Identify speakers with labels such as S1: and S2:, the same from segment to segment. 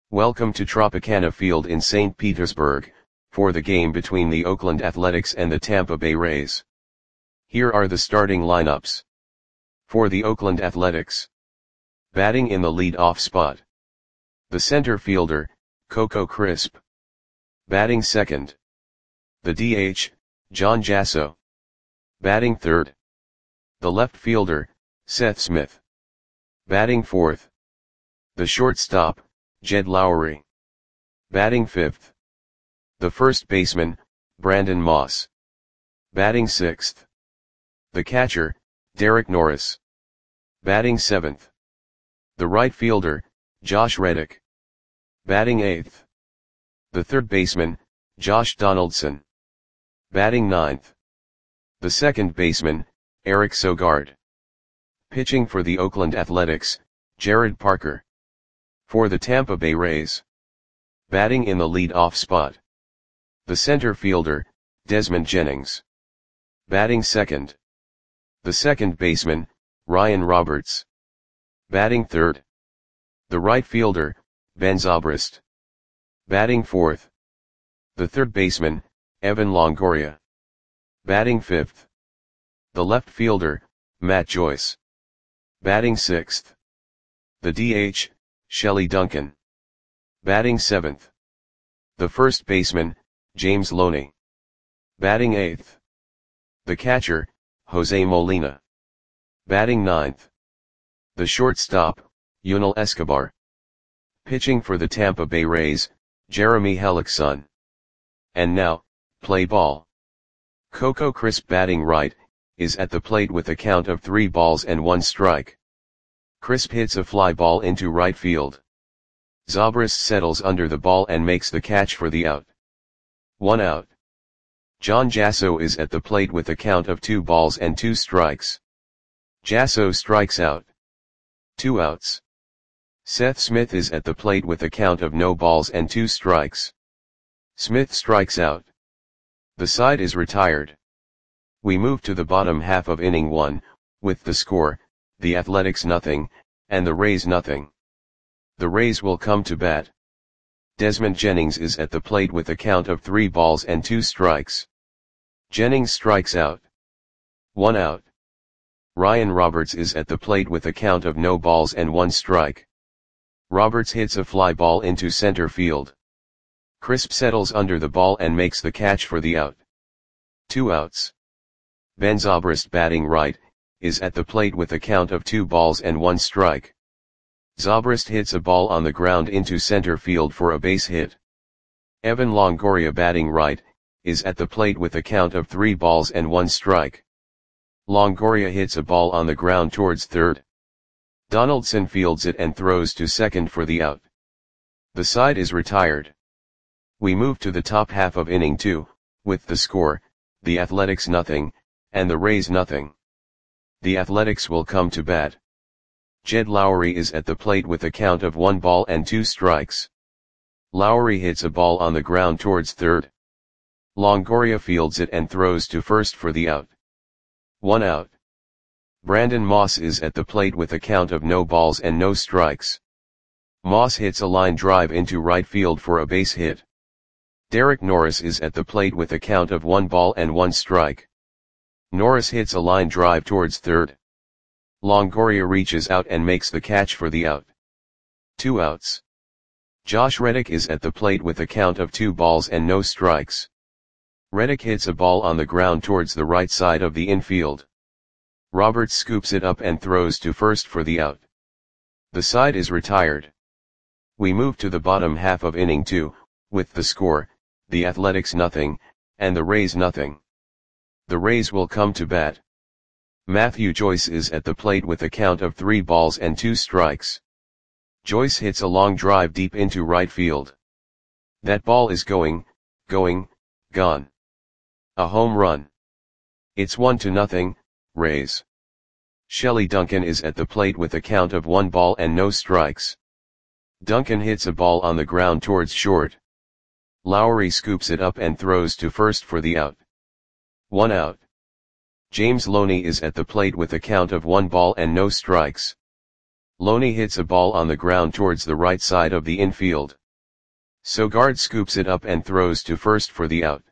S1: Welcome to Tropicana Field in St. Petersburg, for the game between the Oakland Athletics and the Tampa Bay Rays. Here are the starting lineups. For the Oakland Athletics. Batting in the lead-off spot. The center fielder, Coco Crisp. Batting second. The DH, John Jasso. Batting third. The left fielder, Seth Smith. Batting fourth. The shortstop, Jed Lowrie. Batting fifth. The first baseman, Brandon Moss. Batting sixth. The catcher, Derek Norris. Batting seventh. The right fielder, Josh Reddick. Batting eighth. The third baseman, Josh Donaldson. Batting ninth. The second baseman, Eric Sogard. Pitching for the Oakland Athletics, Jared Parker. For the Tampa Bay Rays. Batting in the lead-off spot. The center fielder, Desmond Jennings. Batting second. The second baseman, Ryan Roberts. Batting third. The right fielder, Ben Zobrist. Batting fourth. The third baseman, Evan Longoria. Batting fifth. The left fielder, Matt Joyce. Batting sixth. The DH, Shelley Duncan. Batting seventh. The first baseman, James Loney. Batting eighth. The catcher, Jose Molina. Batting ninth. The shortstop, Yunel Escobar. Pitching for the Tampa Bay Rays, Jeremy Hellickson. And now, play ball. Coco Crisp batting right, is at the plate with a count of 3 balls and 1 strike. Crisp hits a fly ball into right field. Zobrist settles under the ball and makes the catch for the out. 1 out. John Jasso is at the plate with a count of 2 balls and 2 strikes. Jasso strikes out. 2 outs. Seth Smith is at the plate with a count of no balls and 2 strikes. Smith strikes out. The side is retired. We move to the bottom half of inning 1, with the score, the Athletics 0, and the Rays 0. The Rays will come to bat. Desmond Jennings is at the plate with a count of 3 balls and 2 strikes. Jennings strikes out. 1 out. Ryan Roberts is at the plate with a count of no balls and 1 strike. Roberts hits a fly ball into center field. Crisp settles under the ball and makes the catch for the out. 2 outs. Ben Zobrist batting right, is at the plate with a count of 2 balls and 1 strike. Zobrist hits a ball on the ground into center field for a base hit. Evan Longoria batting right, is at the plate with a count of 3 balls and 1 strike. Longoria hits a ball on the ground towards third. Donaldson fields it and throws to second for the out. The side is retired. We move to the top half of inning 2, with the score, the Athletics 0, and the Rays 0. The Athletics will come to bat. Jed Lowrie is at the plate with a count of 1 ball and 2 strikes. Lowrie hits a ball on the ground towards third. Longoria fields it and throws to first for the out. 1 out. Brandon Moss is at the plate with a count of no balls and no strikes. Moss hits a line drive into right field for a base hit. Derek Norris is at the plate with a count of 1 ball and 1 strike. Norris hits a line drive towards third. Longoria reaches out and makes the catch for the out. 2 outs. Josh Reddick is at the plate with a count of 2 balls and no strikes. Reddick hits a ball on the ground towards the right side of the infield. Roberts scoops it up and throws to first for the out. The side is retired. We move to the bottom half of inning 2, with the score, the Athletics 0, and the Rays 0. The Rays will come to bat. Matthew Joyce is at the plate with a count of 3 balls and 2 strikes. Joyce hits a long drive deep into right field. That ball is gone. A home run. It's 1-0, Rays. Shelley Duncan is at the plate with a count of 1 ball and no strikes. Duncan hits a ball on the ground towards short. Lowrie scoops it up and throws to first for the out. 1 out. James Loney is at the plate with a count of 1 ball and no strikes. Loney hits a ball on the ground towards the right side of the infield. Sogard scoops it up and throws to first for the out.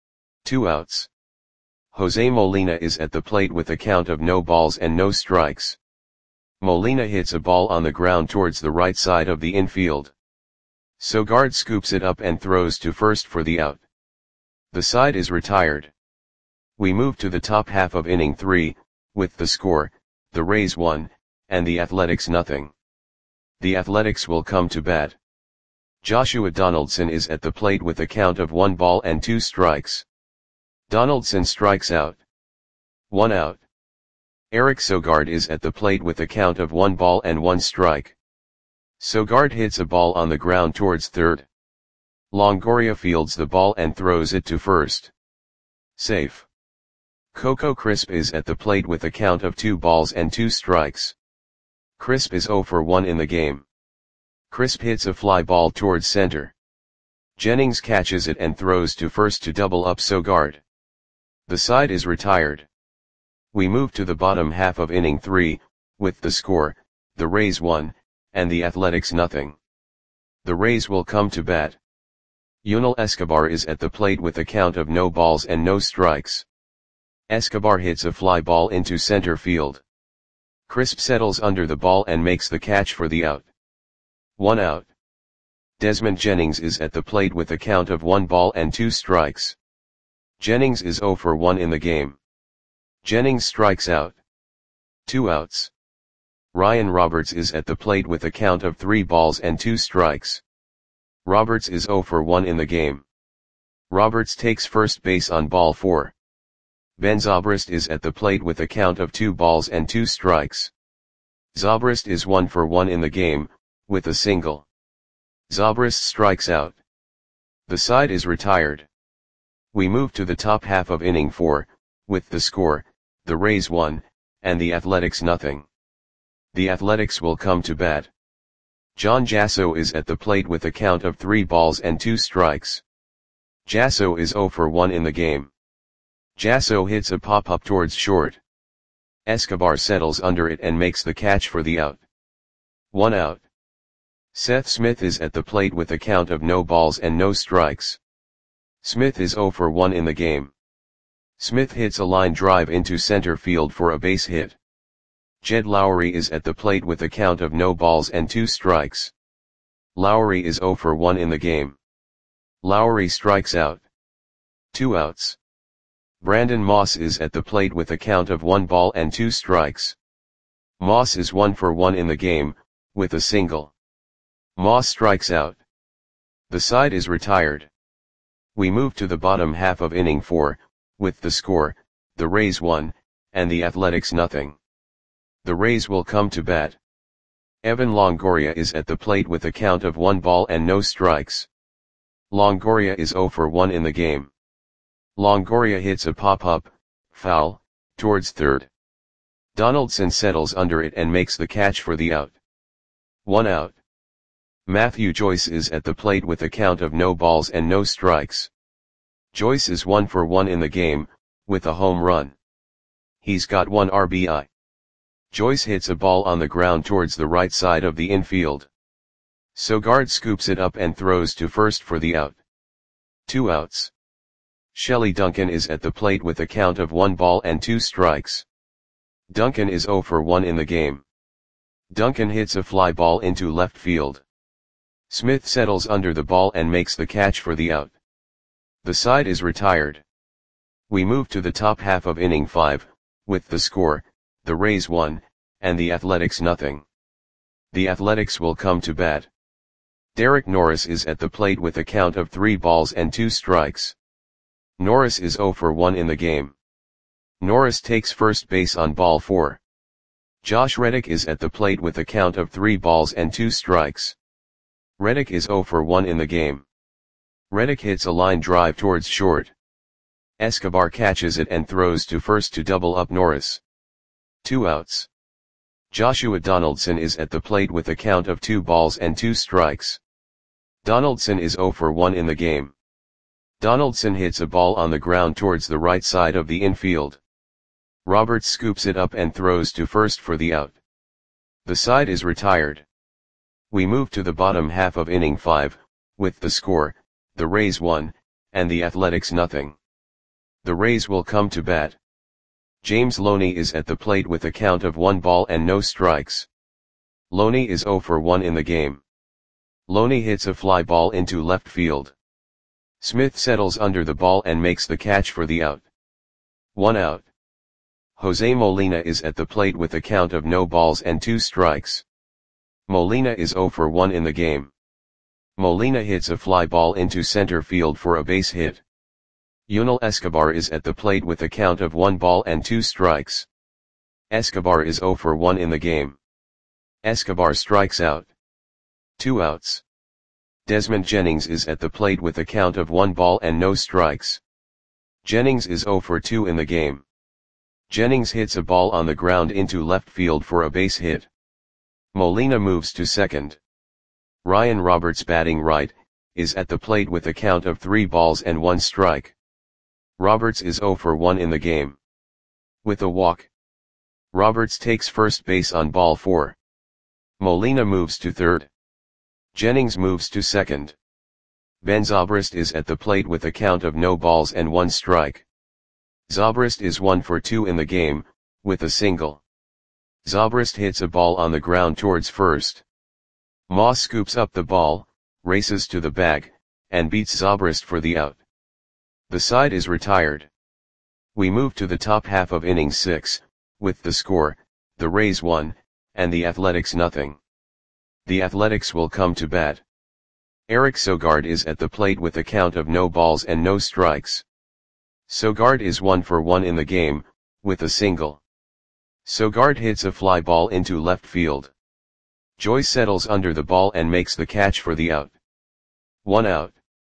S1: 2 outs. Jose Molina is at the plate with a count of no balls and no strikes. Molina hits a ball on the ground towards the right side of the infield. Sogard scoops it up and throws to first for the out. The side is retired. We move to the top half of inning 3, with the score, the Rays 1, and the Athletics nothing. The Athletics will come to bat. Joshua Donaldson is at the plate with a count of 1 ball and 2 strikes. Donaldson strikes out. 1 out. Eric Sogard is at the plate with a count of 1 ball and 1 strike. Sogard hits a ball on the ground towards third. Longoria fields the ball and throws it to first. Safe. Coco Crisp is at the plate with a count of 2 balls and 2 strikes. Crisp is 0 for 1 in the game. Crisp hits a fly ball towards center. Jennings catches it and throws to first to double up Sogard. The side is retired. We move to the bottom half of inning 3, with the score, the Rays 1, and the Athletics nothing. The Rays will come to bat. Yunel Escobar is at the plate with a count of no balls and no strikes. Escobar hits a fly ball into center field. Crisp settles under the ball and makes the catch for the out. 1 out. Desmond Jennings is at the plate with a count of 1 ball and 2 strikes. Jennings is 0 for 1 in the game. Jennings strikes out. 2 outs. Ryan Roberts is at the plate with a count of 3 balls and 2 strikes. Roberts is 0 for 1 in the game. Roberts takes first base on ball 4. Ben Zobrist is at the plate with a count of 2 balls and 2 strikes. Zobrist is 1 for 1 in the game, with a single. Zobrist strikes out. The side is retired. We move to the top half of inning 4, with the score, the Rays 1, and the Athletics nothing. The Athletics will come to bat. John Jasso is at the plate with a count of 3 balls and 2 strikes. Jasso is 0 for 1 in the game. Jasso hits a pop-up towards short. Escobar settles under it and makes the catch for the out. 1 out. Seth Smith is at the plate with a count of no balls and no strikes. Smith is 0 for 1 in the game. Smith hits a line drive into center field for a base hit. Jed Lowry is at the plate with a count of no balls and 2 strikes. Lowry is 0 for 1 in the game. Lowry strikes out. 2 outs. Brandon Moss is at the plate with a count of 1 ball and 2 strikes. Moss is 1 for 1 in the game, with a single. Moss strikes out. The side is retired. We move to the bottom half of inning 4, with the score, the Rays 1, and the Athletics nothing. The Rays will come to bat. Evan Longoria is at the plate with a count of 1 ball and no strikes. Longoria is 0 for 1 in the game. Longoria hits a pop-up, foul, towards third. Donaldson settles under it and makes the catch for the out. 1 out. Matthew Joyce is at the plate with a count of no balls and no strikes. Joyce is 1 for 1 in the game, with a home run. He's got 1 RBI. Joyce hits a ball on the ground towards the right side of the infield. Sogard scoops it up and throws to first for the out. 2 outs. Shelley Duncan is at the plate with a count of 1 ball and 2 strikes. Duncan is 0 for 1 in the game. Duncan hits a fly ball into left field. Smith settles under the ball and makes the catch for the out. The side is retired. We move to the top half of inning 5, with the score, the Rays 1, and the Athletics nothing. The Athletics will come to bat. Derek Norris is at the plate with a count of 3 balls and 2 strikes. Norris is 0 for 1 in the game. Norris takes first base on ball 4. Josh Reddick is at the plate with a count of 3 balls and 2 strikes. Reddick is 0 for 1 in the game. Reddick hits a line drive towards short. Escobar catches it and throws to first to double up Norris. 2 outs. Joshua Donaldson is at the plate with a count of 2 balls and 2 strikes. Donaldson is 0 for 1 in the game. Donaldson hits a ball on the ground towards the right side of the infield. Roberts scoops it up and throws to first for the out. The side is retired. We move to the bottom half of inning 5, with the score, the Rays 1, and the Athletics nothing. The Rays will come to bat. James Loney is at the plate with a count of 1 ball and no strikes. Loney is 0 for 1 in the game. Loney hits a fly ball into left field. Smith settles under the ball and makes the catch for the out. 1 out. Jose Molina is at the plate with a count of no balls and 2 strikes. Molina is 0 for 1 in the game. Molina hits a fly ball into center field for a base hit. Yunel Escobar is at the plate with a count of 1 ball and 2 strikes. Escobar is 0 for 1 in the game. Escobar strikes out. 2 outs. Desmond Jennings is at the plate with a count of 1 ball and no strikes. Jennings is 0 for 2 in the game. Jennings hits a ball on the ground into left field for a base hit. Molina moves to second. Ryan Roberts, batting right, is at the plate with a count of 3 balls and 1 strike. Roberts is 0 for 1 in the game. With a walk, Roberts takes first base on ball 4. Molina moves to third. Jennings moves to second. Ben Zobrist is at the plate with a count of no balls and 1 strike. Zobrist is 1 for 2 in the game, with a single. Zobrist hits a ball on the ground towards first. Moss scoops up the ball, races to the bag, and beats Zobrist for the out. The side is retired. We move to the top half of inning 6, with the score, the Rays 1, and the Athletics nothing. The Athletics will come to bat. Eric Sogard is at the plate with a count of no balls and no strikes. Sogard is 1 for 1 in the game, with a single. Sogard hits a fly ball into left field. Joyce settles under the ball and makes the catch for the out. 1 out.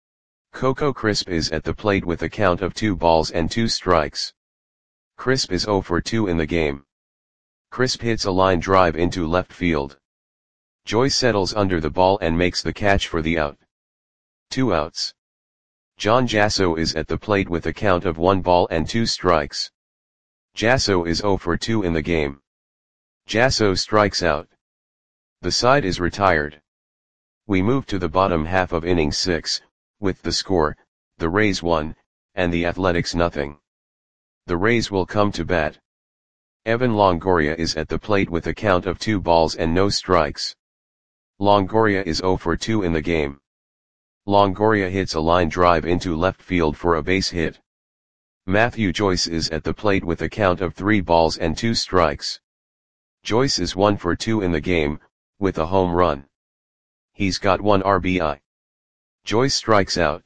S1: Coco Crisp is at the plate with a count of 2 balls and 2 strikes. Crisp is 0 for 2 in the game. Crisp hits a line drive into left field. Joyce settles under the ball and makes the catch for the out. 2 outs. John Jasso is at the plate with a count of 1 ball and 2 strikes. Jasso is 0 for 2 in the game. Jasso strikes out. The side is retired. We move to the bottom half of inning 6, with the score, the Rays 1, and the Athletics nothing. The Rays will come to bat. Evan Longoria is at the plate with a count of 2 balls and no strikes. Longoria is 0 for 2 in the game. Longoria hits a line drive into left field for a base hit. Matthew Joyce is at the plate with a count of 3 balls and 2 strikes. Joyce is 1 for 2 in the game, with a home run. He's got 1 RBI. Joyce strikes out.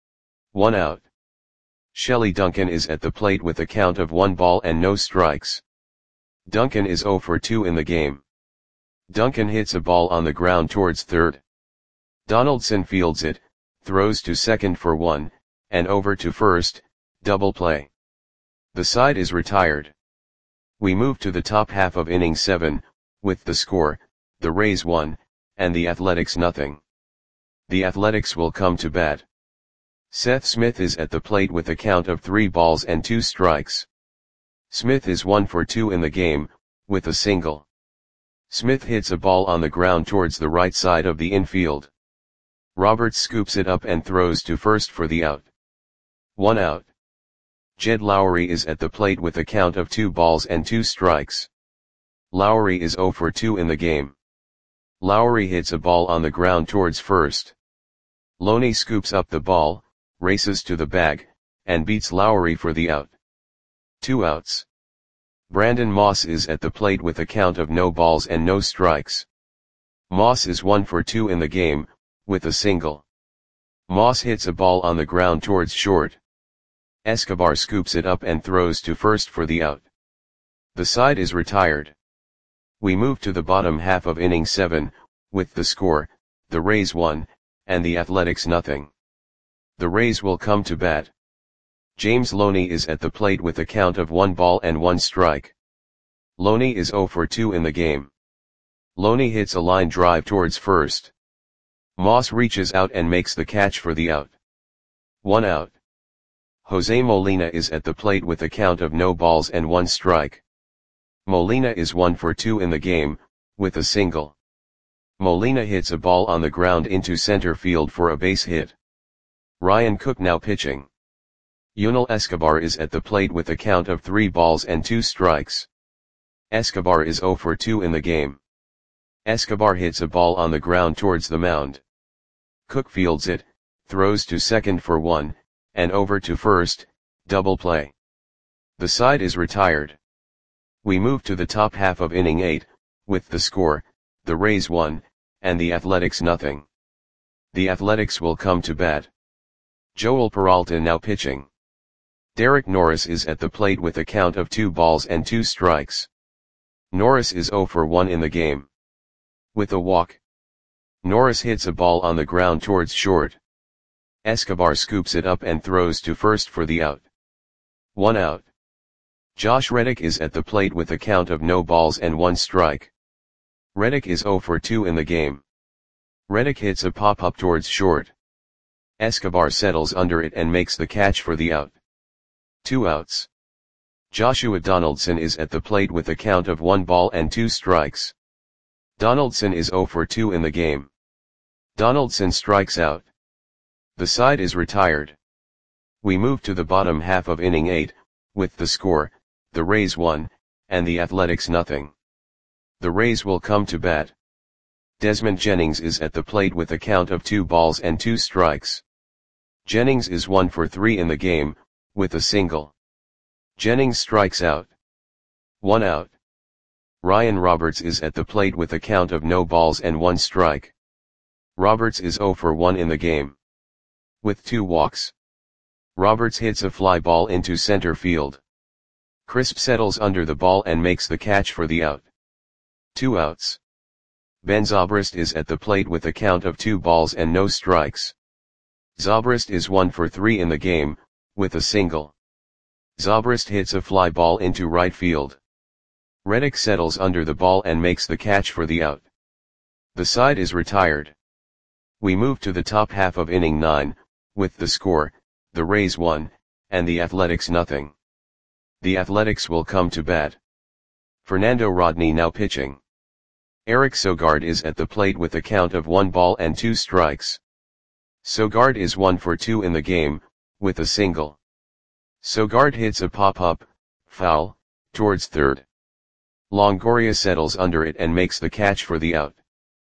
S1: 1 out. Shelley Duncan is at the plate with a count of 1 ball and no strikes. Duncan is 0 for 2 in the game. Duncan hits a ball on the ground towards third. Donaldson fields it, throws to second for 1, and over to first, double play. The side is retired. We move to the top half of inning 7, with the score, the Rays 1, and the Athletics nothing. The Athletics will come to bat. Seth Smith is at the plate with a count of 3 balls and 2 strikes. Smith is 1 for 2 in the game, with a single. Smith hits a ball on the ground towards the right side of the infield. Roberts scoops it up and throws to first for the out. 1 out. Jed Lowry is at the plate with a count of 2 balls and 2 strikes. Lowry is 0 for 2 in the game. Lowry hits a ball on the ground towards first. Loney scoops up the ball, races to the bag, and beats Lowry for the out. 2 outs. Brandon Moss is at the plate with a count of no balls and no strikes. Moss is 1 for 2 in the game, with a single. Moss hits a ball on the ground towards short. Escobar scoops it up and throws to first for the out. The side is retired. We move to the bottom half of inning 7, with the score, the Rays 1, and the Athletics nothing. The Rays will come to bat. James Loney is at the plate with a count of 1 ball and 1 strike. Loney is 0 for 2 in the game. Loney hits a line drive towards first. Moss reaches out and makes the catch for the out. 1 out. Jose Molina is at the plate with a count of no balls and 1 strike. Molina is 1 for 2 in the game, with a single. Molina hits a ball on the ground into center field for a base hit. Ryan Cook now pitching. Yunel Escobar is at the plate with a count of 3 balls and 2 strikes. Escobar is 0 for 2 in the game. Escobar hits a ball on the ground towards the mound. Cook fields it, throws to second for 1, and over to first, double play. The side is retired. We move to the top half of inning 8, with the score, the Rays 1, and the Athletics nothing. The Athletics will come to bat. Joel Peralta now pitching. Derek Norris is at the plate with a count of 2 balls and 2 strikes. Norris is 0 for 1 in the game. With a walk. Norris hits a ball on the ground towards short. Escobar scoops it up and throws to first for the out. 1 out. Josh Reddick is at the plate with a count of no balls and 1 strike. Reddick is 0 for 2 in the game. Reddick hits a pop-up towards short. Escobar settles under it and makes the catch for the out. 2 outs. Joshua Donaldson is at the plate with a count of 1 ball and 2 strikes. Donaldson is 0 for 2 in the game. Donaldson strikes out. The side is retired. We move to the bottom half of inning 8, with the score, the Rays 1, and the Athletics nothing. The Rays will come to bat. Desmond Jennings is at the plate with a count of 2 balls and 2 strikes. Jennings is 1 for 3 in the game, with a single. Jennings strikes out. 1 out. Ryan Roberts is at the plate with a count of no balls and 1 strike. Roberts is 0 for 1 in the game. With 2 walks. Roberts hits a fly ball into center field. Crisp settles under the ball and makes the catch for the out. 2 outs. Ben Zobrist is at the plate with a count of 2 balls and no strikes. Zobrist is 1 for 3 in the game, with a single. Zobrist hits a fly ball into right field. Reddick settles under the ball and makes the catch for the out. The side is retired. We move to the top half of inning 9, with the score, the Rays 1, and the Athletics nothing. The Athletics will come to bat. Fernando Rodney now pitching. Eric Sogard is at the plate with a count of 1 ball and 2 strikes. Sogard is 1 for 2 in the game, with a single. Sogard hits a pop-up, foul, towards third. Longoria settles under it and makes the catch for the out.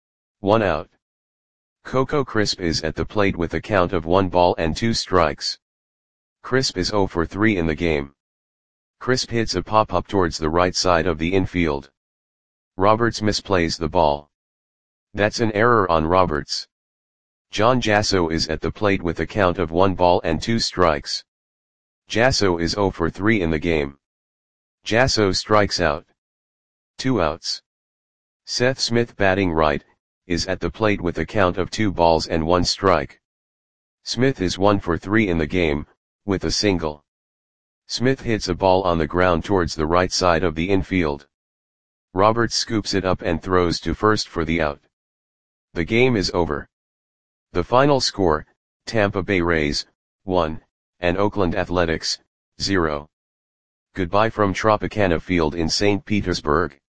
S1: 1 out. Coco Crisp is at the plate with a count of 1 ball and 2 strikes. Crisp is 0 for 3 in the game. Crisp hits a pop-up towards the right side of the infield. Roberts misplays the ball. That's an error on Roberts. John Jasso is at the plate with a count of 1 ball and 2 strikes. Jasso is 0 for 3 in the game. Jasso strikes out. 2 outs. Seth Smith batting right, is at the plate with a count of 2 balls and 1 strike. Smith is 1 for 3 in the game, with a single. Smith hits a ball on the ground towards the right side of the infield. Roberts scoops it up and throws to first for the out. The game is over. The final score, Tampa Bay Rays, 1, and Oakland Athletics, 0. Goodbye from Tropicana Field in St. Petersburg.